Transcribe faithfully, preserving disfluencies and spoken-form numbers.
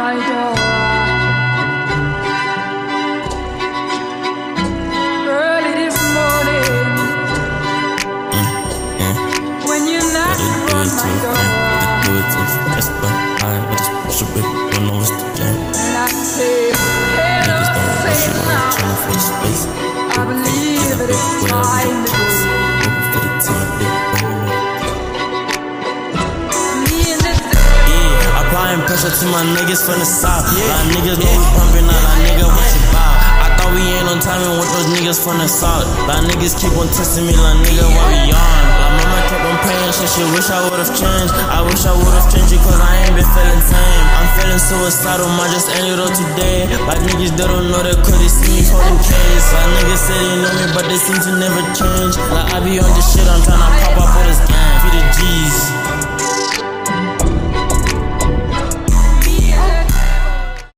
my door. Early this morning, Mm, yeah. when you knock Do on it my too, door, yeah. Do it too fast, but I just push a bit, don't know what's the jam. and I say, hello, Niggas don't rush say it, I'm now. trying for the space. I believe that it's time to go. Looking for the team, they Me and this day, yeah, applying pressure to my niggas from the south. Yeah. Like niggas know we pumping out, like nigga, what you bout? I thought we ain't on timing with those niggas from the south. Like niggas keep on testing me, like nigga, what we on? Like mama kept on paying shit, she wish I would've changed. I wish I would've changed it, cause I ain't been feeling tame. I'm feeling suicidal, might just end it all today. Like niggas, they don't know that cause they see me holding case. Like niggas say they know me, but they seem to never change. Like I be on this shit, I'm tryna pop up for this game. Feed the G's.